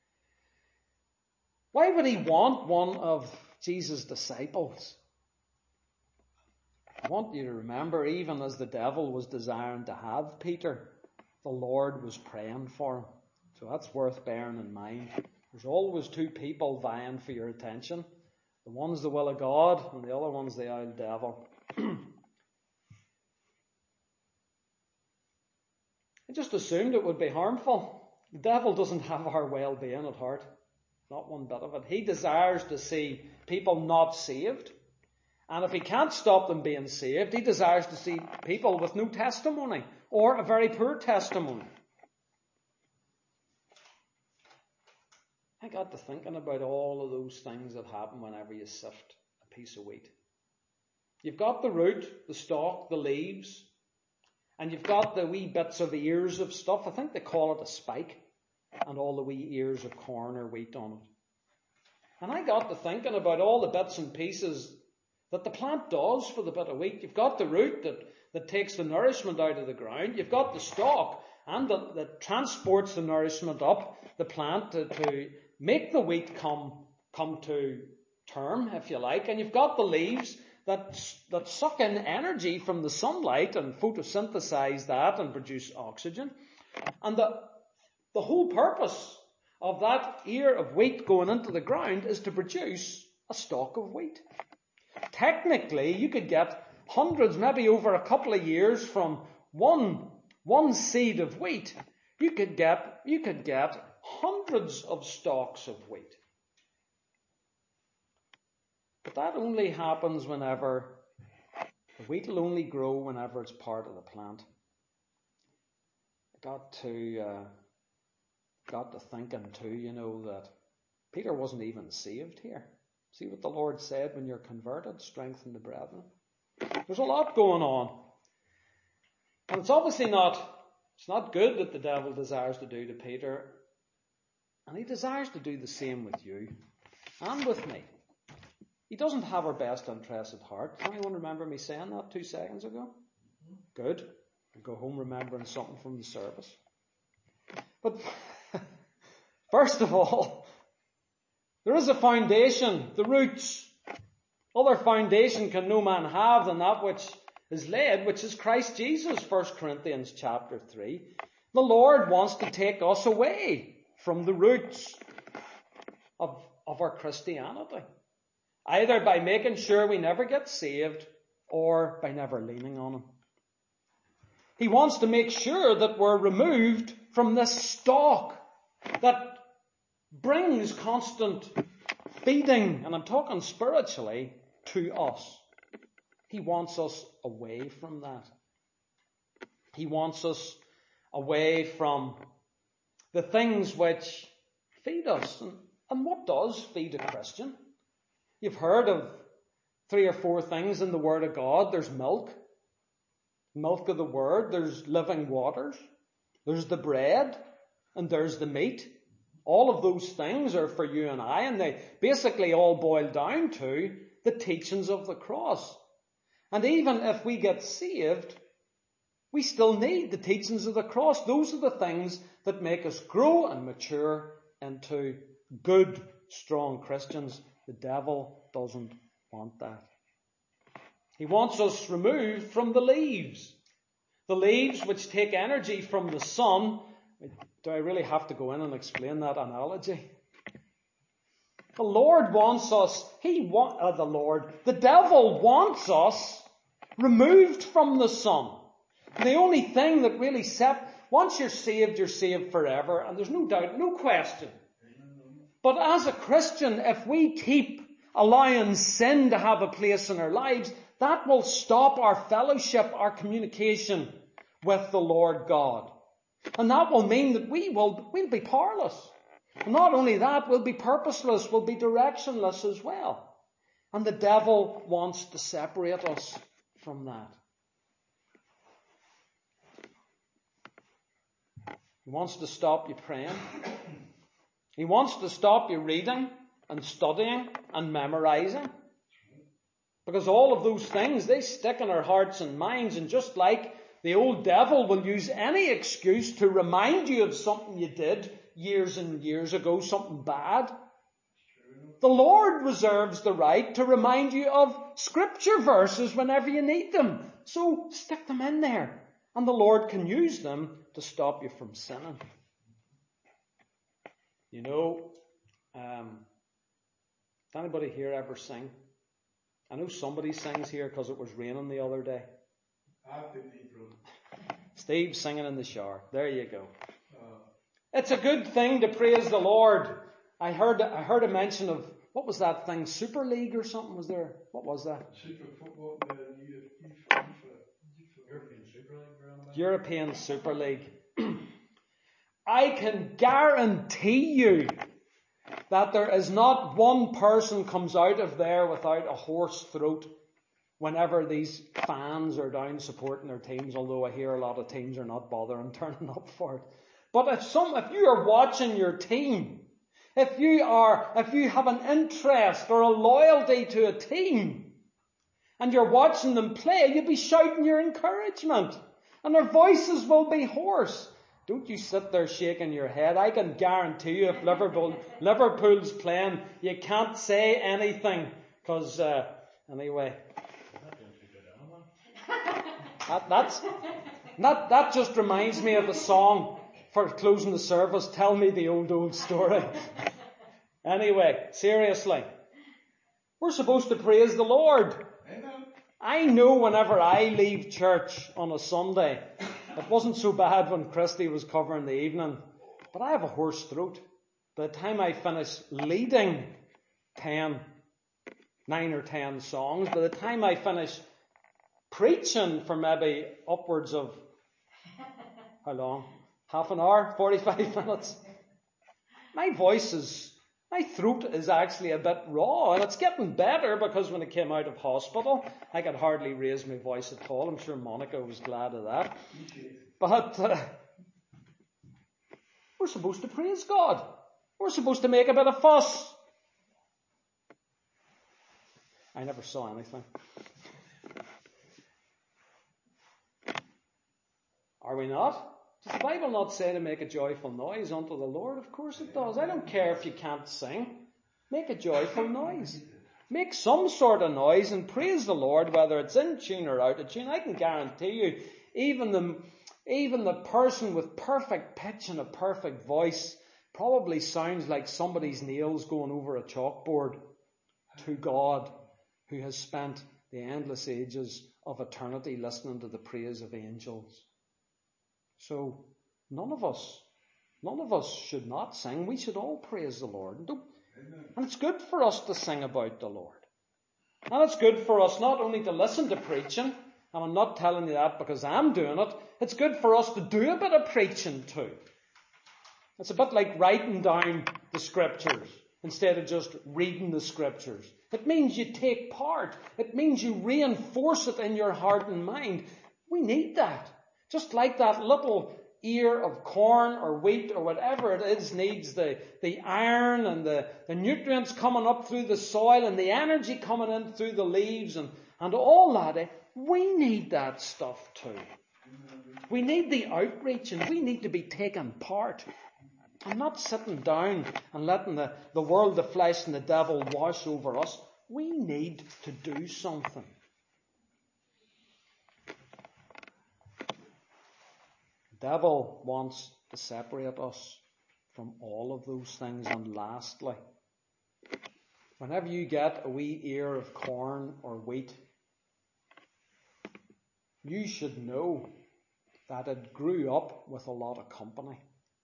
Why would he want one of Jesus' disciples? I want you to remember, even as the devil was desiring to have Peter, the Lord was praying for him. So that's worth bearing in mind. There's always two people vying for your attention. The one's the will of God, and the other one's the old devil. I just assumed it would be harmful. The devil doesn't have our well-being at heart. Not one bit of it. He desires to see people not saved. And if he can't stop them being saved, he desires to see people with no testimony or a very poor testimony. I got to thinking about all of those things that happen whenever you sift a piece of wheat. You've got the root, the stalk, the leaves, and you've got the wee bits of ears of stuff. I think they call it a spike, and all the wee ears of corn or wheat on it. And I got to thinking about all the bits and pieces that the plant does for the bit of wheat. You've got the root that, that takes the nourishment out of the ground. You've got the stalk and that, that transports the nourishment up the plant to, to make the wheat come, come to term, if you like. And you've got the leaves that, that suck in energy from the sunlight and photosynthesize that and produce oxygen. And the, the whole purpose of that ear of wheat going into the ground is to produce a stalk of wheat. Technically, you could get hundreds, maybe over a couple of years from one, one seed of wheat, you could get, you could get hundreds of stalks of wheat. But that only happens whenever, the wheat will only grow whenever it's part of the plant. I got to, uh, got to thinking too, you know, that Peter wasn't even saved here. See what the Lord said, when you're converted, strengthen the brethren. There's a lot going on. And it's obviously not, it's not good that the devil desires to do to Peter. And he desires to do the same with you and with me. He doesn't have our best interests at heart. Does anyone remember me saying that two seconds ago? Good. I'll go home remembering something from the service. But first of all, there is a foundation, the roots. Other foundation can no man have than that which is laid, which is Christ Jesus, First Corinthians chapter three. The Lord wants to take us away from the roots of, of our Christianity. Either by making sure we never get saved or by never leaning on Him. He wants to make sure that we're removed from this stalk that brings constant feeding, and I'm talking spiritually, to us. He wants us away from that. He wants us away from the things which feed us. And, and what does feed a Christian? You've heard of three or four things in the Word of God. There's milk, milk of the Word. There's living waters. There's the bread, and there's the meat. All of those things are for you and I, and they basically all boil down to the teachings of the cross. And even if we get saved, we still need the teachings of the cross. Those are the things that make us grow and mature into good, strong Christians. The devil doesn't want that. He wants us removed from the leaves. The leaves which take energy from the sun. Do I really have to go in and explain that analogy? The Lord wants us, he want, uh, the Lord, the devil wants us removed from the sun. And the only thing that really sep, once you're saved, you're saved forever, and there's no doubt, no question. But as a Christian, if we keep allowing sin to have a place in our lives, that will stop our fellowship, our communication with the Lord God. And that will mean that we will we'll be powerless. And not only that, we'll be purposeless, we'll be directionless as well. And the devil wants to separate us from that. He wants to stop you praying. He wants to stop you reading and studying and memorizing. Because all of those things, they stick in our hearts and minds. And just like the old devil will use any excuse to remind you of something you did years and years ago, something bad, the Lord reserves the right to remind you of scripture verses whenever you need them. So stick them in there. And the Lord can use them to stop you from sinning. You know, um, does anybody here ever sing? I know somebody sings here because it was raining the other day. Steve's singing in the shower. There you go. It's a good thing to praise the Lord. I heard I heard a mention of, what was that thing? Super League or something was there? What was that? Super football, uh, European Super League. European Super League. I can guarantee you that there is not one person comes out of there without a hoarse throat whenever these fans are down supporting their teams, although I hear a lot of teams are not bothering turning up for it. But if some, if you are watching your team, if you are, if you have an interest or a loyalty to a team, and you're watching them play, you'll be shouting your encouragement, and their voices will be hoarse. Don't you sit there shaking your head. I can guarantee you, if Liverpool, Liverpool's playing, you can't say anything, because uh, anyway, that, that's that that just reminds me of the song for closing the service, Tell Me the Old, Old Story. Anyway, seriously, we're supposed to praise the Lord. Amen. I know whenever I leave church on a Sunday, it wasn't so bad when Christy was covering the evening, but I have a hoarse throat. By the time I finish leading ten, nine or ten songs, by the time I finish preaching for maybe upwards of, how long? Half an hour, forty-five minutes. My voice is, my throat is actually a bit raw, and it's getting better because when I came out of hospital, I could hardly raise my voice at all. I'm sure Monica was glad of that. But uh, we're supposed to praise God. We're supposed to make a bit of fuss. I never saw anything. Are we not? Does the Bible not say to make a joyful noise unto the Lord? Of course it does. I don't care if you can't sing. Make a joyful noise. Make some sort of noise and praise the Lord, whether it's in tune or out of tune. I can guarantee you, even the, even the person with perfect pitch and a perfect voice probably sounds like somebody's nails going over a chalkboard to God, who has spent the endless ages of eternity listening to the praise of angels. So, none of us, none of us should not sing. We should all praise the Lord. And, and it's good for us to sing about the Lord. And it's good for us not only to listen to preaching, and I'm not telling you that because I'm doing it, it's good for us to do a bit of preaching too. It's a bit like writing down the scriptures instead of just reading the scriptures. It means you take part. It means you reinforce it in your heart and mind. We need that. Just like that little ear of corn or wheat or whatever it is needs the, the iron and the, the nutrients coming up through the soil and the energy coming in through the leaves and, and all that. We need that stuff too. We need the outreach and we need to be taking part. And not sitting down and letting the, the world, the flesh and the devil wash over us. We need to do something. The devil wants to separate us from all of those things. And lastly, whenever you get a wee ear of corn or wheat, you should know that it grew up with a lot of company.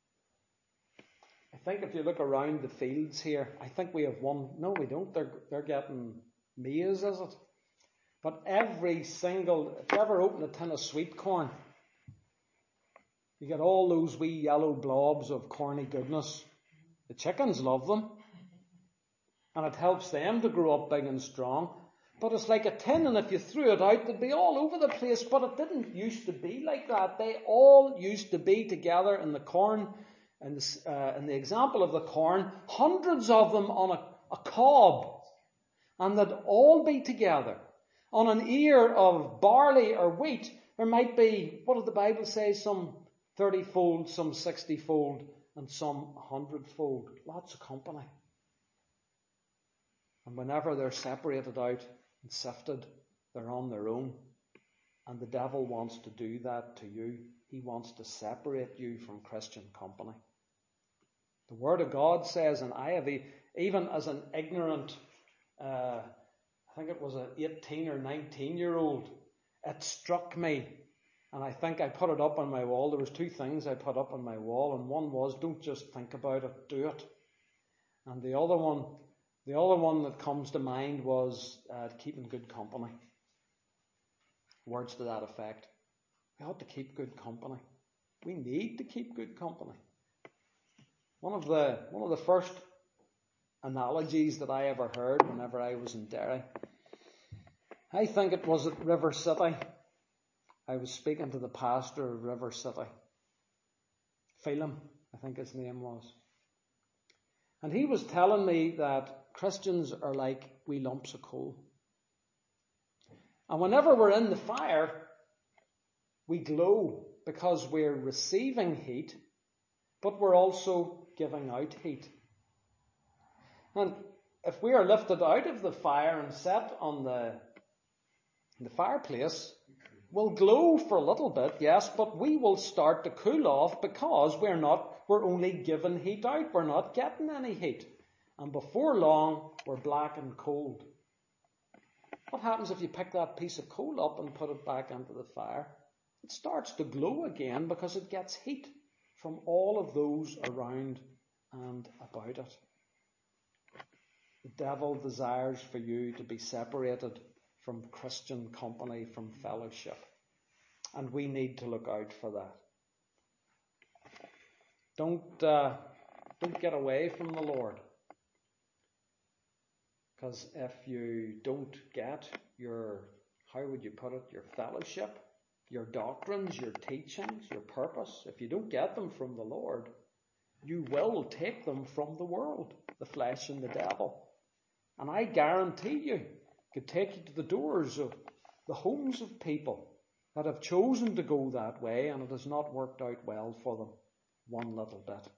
I think if you look around the fields here, I think we have one. No, we don't. They're, they're getting maize, is it? But every single, if you ever open a tin of sweet corn, you get all those wee yellow blobs of corny goodness. The chickens love them. And it helps them to grow up big and strong. But it's like a tin, and if you threw it out, they'd be all over the place. But it didn't used to be like that. They all used to be together in the corn. In the, uh, in the example of the corn, hundreds of them on a, a cob, and they'd all be together. On an ear of barley or wheat, there might be, what did the Bible say, some thirty-fold, some sixty-fold, and some hundred-fold. Lots of company. And whenever they're separated out and sifted, they're on their own. And the devil wants to do that to you. He wants to separate you from Christian company. The Word of God says, and I have, even as an ignorant, uh, I think it was an eighteen or nineteen year old, it struck me. And I think I put it up on my wall. There was two things I put up on my wall, and one was, don't just think about it, do it. And the other one, the other one that comes to mind was uh, keeping good company. Words to that effect. We ought to keep good company. We need to keep good company. One of the one of the first analogies that I ever heard whenever I was in Derry, I think it was at River City. I was speaking to the pastor of River City. Phelim, I think his name was. And he was telling me that Christians are like wee lumps of coal. And whenever we're in the fire, we glow because we're receiving heat, but we're also giving out heat. And if we are lifted out of the fire and set on the, the fireplace, we'll glow for a little bit, yes, but we will start to cool off because we're not, we're only giving heat out. We're not getting any heat. And before long, we're black and cold. What happens if you pick that piece of coal up and put it back into the fire? It starts to glow again because it gets heat from all of those around and about it. The devil desires for you to be separated from Christian company, from fellowship. And we need to look out for that. Don't, uh, don't get away from the Lord. Because if you don't get your, how would you put it, your fellowship, your doctrines, your teachings, your purpose, if you don't get them from the Lord, you will take them from the world, the flesh and the devil. And I guarantee you, could take you to the doors of the homes of people that have chosen to go that way, and it has not worked out well for them one little bit.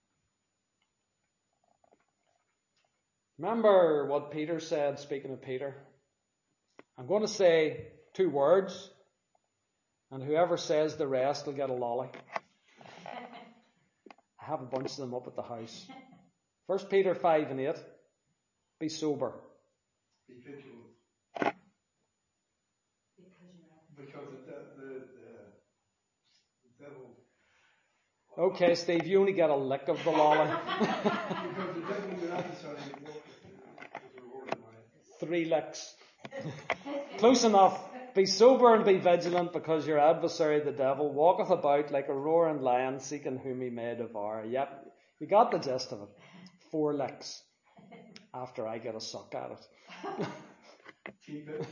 Remember what Peter said, speaking of Peter? I'm going to say two words, and whoever says the rest will get a lolly. I have a bunch of them up at the house. First Peter five and eight. Be sober. Be vigilant. Because the, the, the, the devil... Okay, Steve, you only get a lick of the lolly. Because the devil will not necessarily walk with the reward in mind. Three licks. Close enough. Be sober and be vigilant, because your adversary the devil walketh about like a roaring lion, seeking whom he may devour. Yep, you got the gist of it. Four licks after I get a suck at it. Keep it.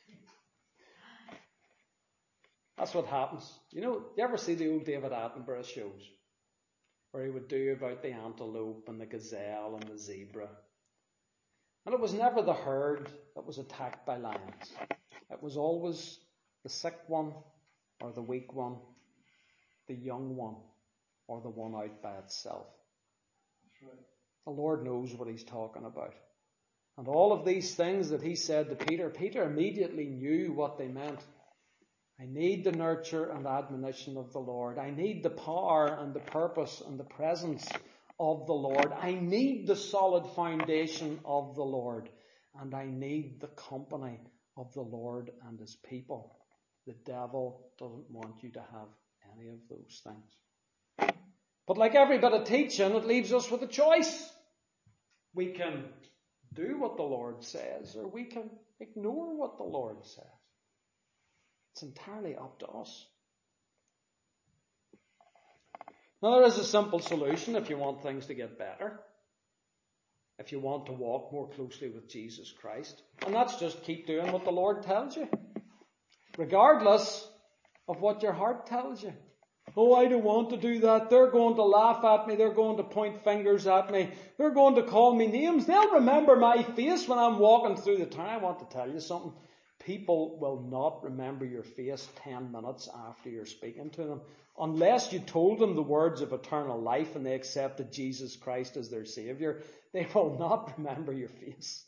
That's what happens. You know, you ever see the old David Attenborough shows where he would do about the antelope and the gazelle and the zebra? And it was never the herd that was attacked by lions. It was always the sick one or the weak one, the young one or the one out by itself. That's right. The Lord knows what he's talking about. And all of these things that he said to Peter, Peter immediately knew what they meant. I need the nurture and admonition of the Lord. I need the power and the purpose and the presence of the Lord. I need the solid foundation of the Lord. And I need the company of the Lord and his people. The devil doesn't want you to have any of those things. But like every bit of teaching, it leaves us with a choice. We can do what the Lord says, or we can ignore what the Lord says. It's entirely up to us. Now, there is a simple solution if you want things to get better. If you want to walk more closely with Jesus Christ. And that's just keep doing what the Lord tells you. Regardless of what your heart tells you. Oh, I don't want to do that. They're going to laugh at me. They're going to point fingers at me. They're going to call me names. They'll remember my face when I'm walking through the town. I want to tell you something. People will not remember your face ten minutes after you're speaking to them. Unless you told them the words of eternal life and they accepted Jesus Christ as their Saviour, they will not remember your face.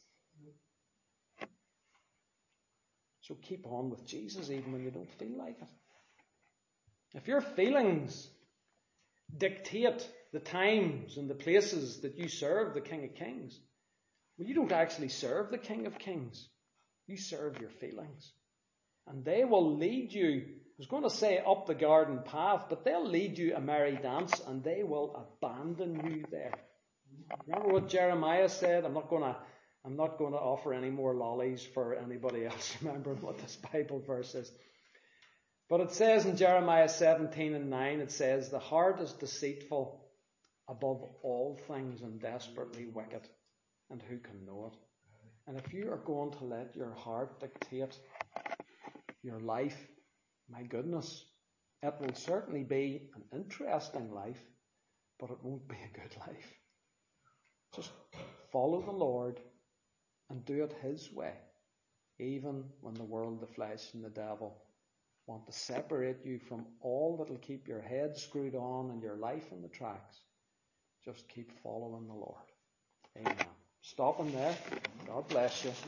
So keep on with Jesus even when you don't feel like it. If your feelings dictate the times and the places that you serve the King of Kings, well, you don't actually serve the King of Kings. You serve your feelings. And they will lead you, I was going to say up the garden path, but they'll lead you a merry dance and they will abandon you there. Remember what Jeremiah said? I'm not going to I'm not going to offer any more lollies for anybody else remembering what this Bible verse is. But it says in Jeremiah seventeen and nine, it says, the heart is deceitful above all things and desperately wicked, and who can know it? And if you are going to let your heart dictate your life, my goodness, it will certainly be an interesting life, but it won't be a good life. Just follow the Lord and do it his way, even when the world, the flesh, and the devil want to separate you from all that will keep your head screwed on and your life in the tracks. Just keep following the Lord. Amen. Stopping there. God bless you.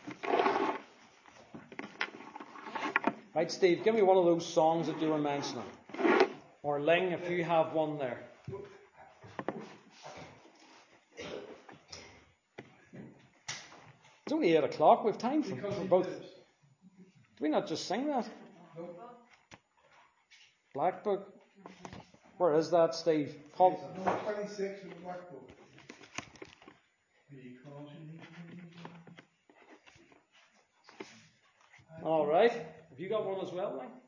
Right, Steve, give me one of those songs that you were mentioning. Or Ling, if you have one there. It's only eight o'clock. We have time for, for both. Do we not just sing that? No. Black Book. Where is that, Steve? Call. Number twenty-six in the Black Book. Because you need to. All right. Have you got one as well, Ling?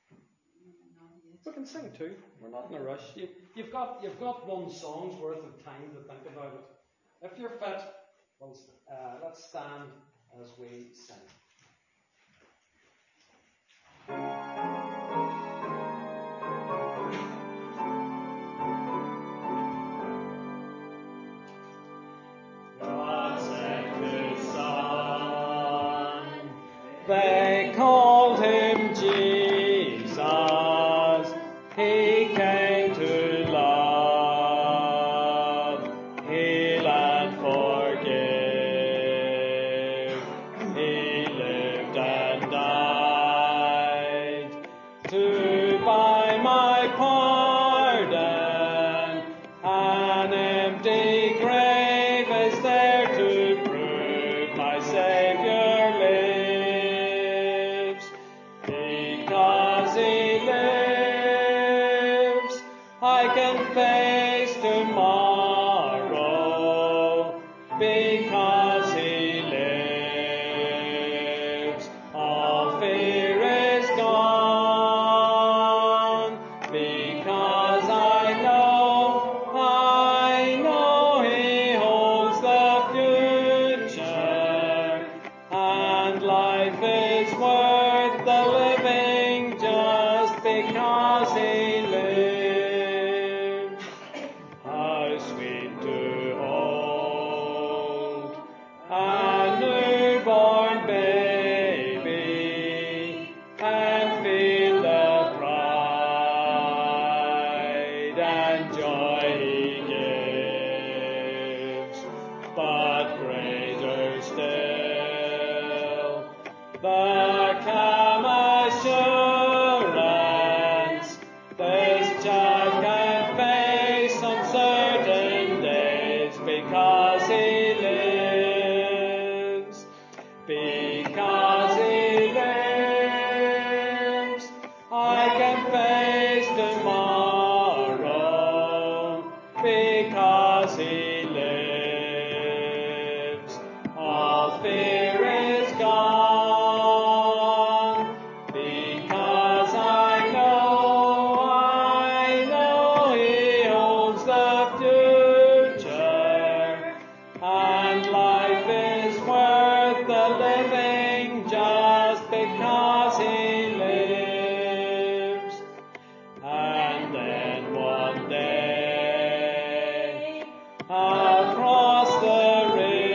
We can sing too. We're not in a rush. You, you've got you've got one song's worth of time to think about it. If you're fit, well, uh, let's stand as we sing. God sent his Son. They called him Jesus. He came to love, heal and forgive. He lived and died to buy my pardon. An empty grave is there to prove my Savior lives. is worth the living just because he lives. How sweet to hold a newborn baby and feel the pride and joy he gives. But greater still, the calm assurance this child can face uncertain days because he lives. Because he lives, I can face tomorrow. Because he lives, all fear is gone. Because I know, I know he holds the future, and life is worth the living just because he lives. And then one day, across the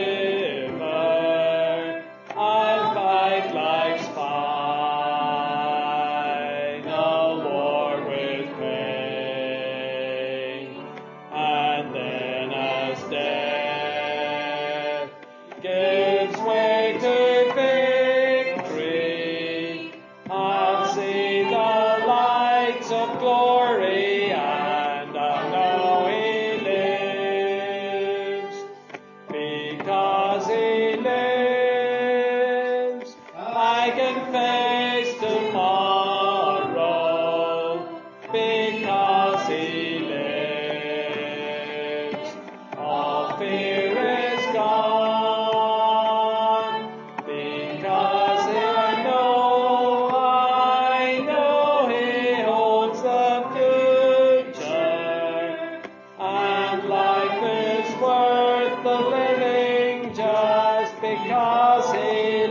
river, I'll fight life's final war with pain. And then as death gives way to victory, I'll see the lights of glory, and I'll know he lives. Because he lives, I can face tomorrow. Because he lives, all fear is gone. Because I know, I know he holds the future, and life is worth the living just because he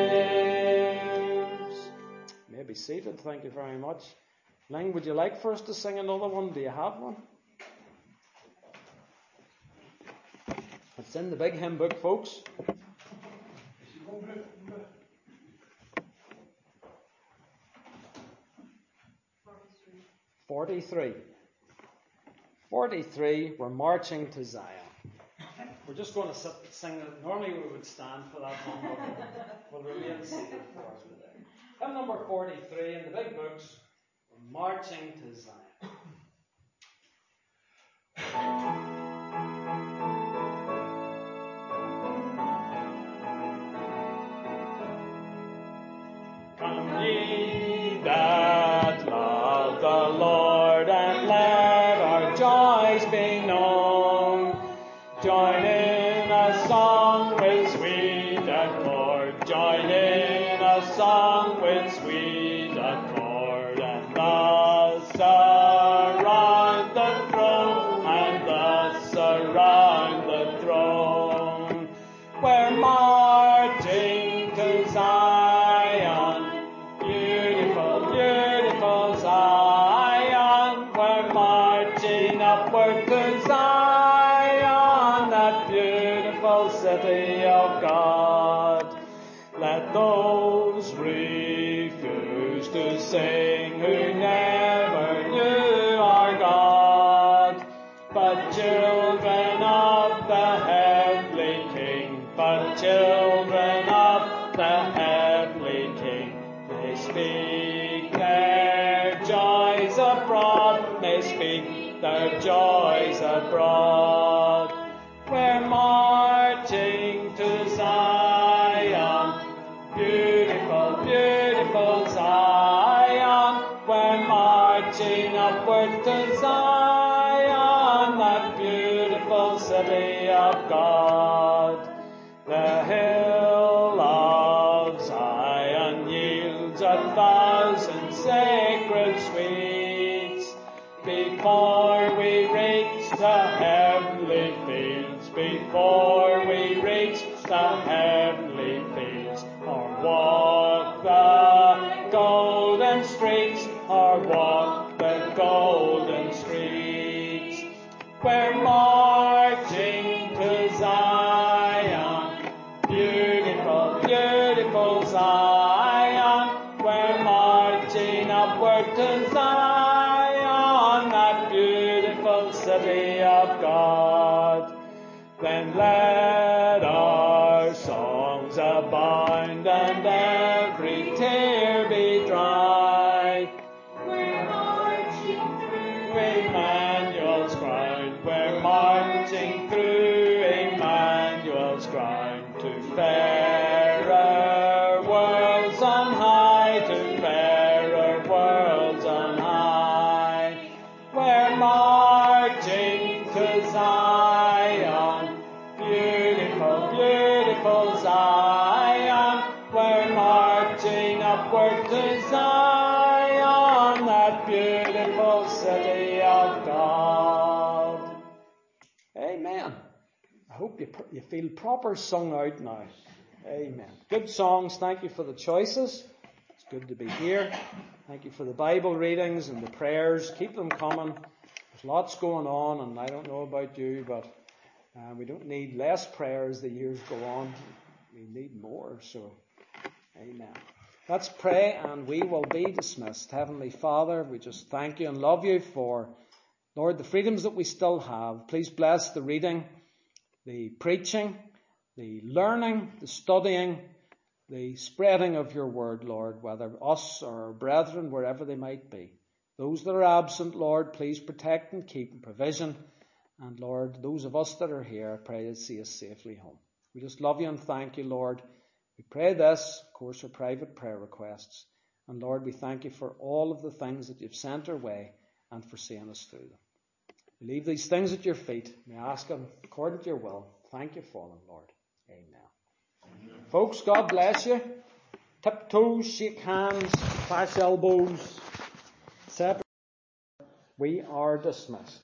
lives. You may be seated. Thank you very much. Ling, would you like for us to sing another one? Do you have one? It's in the big hymn book, folks. Forty-three. Forty-three. We're marching to Zion. We're just going to sit, sing it. Normally we would stand for that number. We'll remain seated for today. Hymn number forty-three in the big books. We're marching to Zion. Come ye that love the Lord, and let our joys be known. Join in a song with sweet accord. Join in a song with sweet accord. And thus around the throne, and thus around the throne. We're marching to Zion. Beautiful, beautiful Zion. We're marching upward to Zion, that beautiful city of God. Let those refuse to sing who never knew our God, but children of the heavenly King, but children of the heavenly King. They speak their joys abroad, they speak their joys abroad. We're marching to Zion, beautiful, beautiful Zion. We're marching upward to Zion, that beautiful city of God. The hill of Zion yields a thousand sacred sweets before we reach the heavenly fields, before we reach the heavenly fields, or walk the worlds on high, to fairer worlds on high. We're marching to Zion, beautiful, beautiful Zion. We're marching upward to Zion, that beautiful city of God. Amen. I hope you, you feel proper sung out now. Amen. Good songs. Thank you for the choices. It's good to be here. Thank you for the Bible readings and the prayers. Keep them coming. There's lots going on, and I don't know about you, but uh, we don't need less prayer as the years go on. We need more. So, amen. Let's pray, and we will be dismissed. Heavenly Father, we just thank you and love you for, Lord, the freedoms that we still have. Please bless the reading, the preaching, the learning, the studying, the spreading of your word, Lord, whether us or our brethren, wherever they might be. Those that are absent, Lord, please protect and keep and provision. And Lord, those of us that are here, I pray that see us safely home. We just love you and thank you, Lord. We pray this, of course, our private prayer requests. And Lord, we thank you for all of the things that you've sent our way and for seeing us through them. We leave these things at your feet. We ask them according to your will. Thank you for them, Lord. Amen. Amen. Folks, God bless you. Tiptoes, shake hands, clash elbows. We are dismissed.